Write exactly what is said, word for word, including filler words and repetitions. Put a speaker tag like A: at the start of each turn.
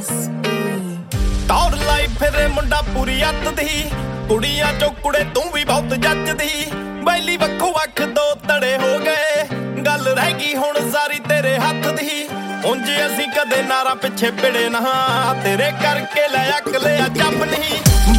A: ਟੌਰ ਲਾਈ ਫਿਰੇ ਮੁੰਡਾ ਪੂਰੀ ਅੱਤ ਦੀ, ਕੁੜੀਆਂ ਚੋਂ ਕੁੜੇ ਤੂੰ ਵੀ ਬਹੁਤ ਜੱਚਦੀ। ਬੈਲੀ ਵੱਖੋ ਵੱਖ ਦੋ ਤੜੇ ਹੋ ਗਏ, ਗੱਲ ਰਹਿ ਗਈ ਹੁਣ ਸਾਰੀ ਤੇਰੇ ਹੱਥ ਦੀ। ਉਂਝ ਅਸੀਂ ਕਦੇ ਨਾਰਾ ਪਿੱਛੇ ਪਿੜੇ ਨਾ, ਤੇਰੇ ਕਰਕੇ ਲੈ ਅਕਲਿਆ ਜੱਬ ਨਹੀਂ।